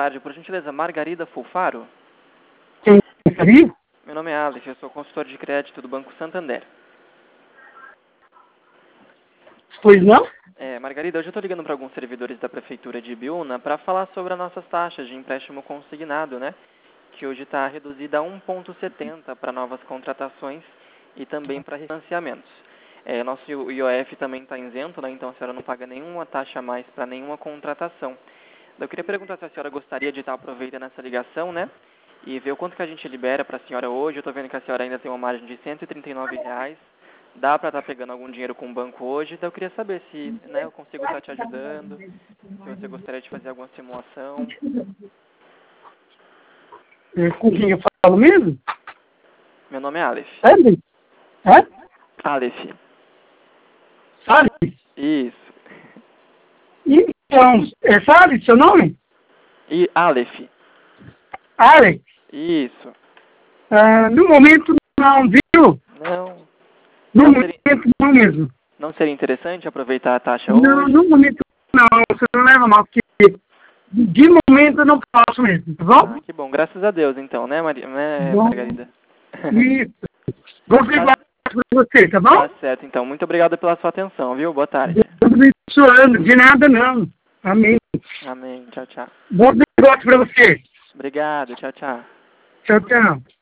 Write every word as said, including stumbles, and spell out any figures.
tarde. Por gentileza, Margarida Fulfaro? Quem gostaria? Meu nome é Aleph, eu sou consultor de crédito do Banco Santander. Pois não? É, Margarida, hoje eu estou ligando para alguns servidores da Prefeitura de Ibiúna para falar sobre as nossas taxas de empréstimo consignado, né? Que hoje está reduzida a um vírgula setenta para novas contratações e também para refinanciamentos. É, nosso I O F também está isento, né? Então a senhora não paga nenhuma taxa a mais para nenhuma contratação. Eu queria perguntar se a senhora gostaria de estar aproveitando essa ligação, né? E ver o quanto que a gente libera para a senhora hoje. Eu estou vendo que a senhora ainda tem uma margem de cento e trinta e nove reais. Dá para estar pegando algum dinheiro com o banco hoje. Então eu queria saber se, né, eu consigo estar te ajudando, se você gostaria de fazer alguma simulação. É, com quem eu falo mesmo? Meu nome é Aleph. Sabe? É? Aleph. Sabe? Isso. Então, é, sabe seu nome? E Aleph. Alex? Isso. Ah, no momento não, viu? Não. No Não seria, momento não mesmo. não seria interessante aproveitar a taxa Não, hoje? no momento não, você não leva mal, porque de momento eu não posso mesmo, tá bom? Ah, que bom. Graças a Deus, então, né, Maria, né, Bom, Margarida? isso. Vou Tá, ligar pra você, tá bom? tá certo, então. Muito obrigado pela sua atenção, viu? Boa tarde. Deus abençoando, de nada não. Amém. Amém. Tchau, tchau. Bom negócio pra você. Obrigado. Tchau, tchau. Tchau, tchau.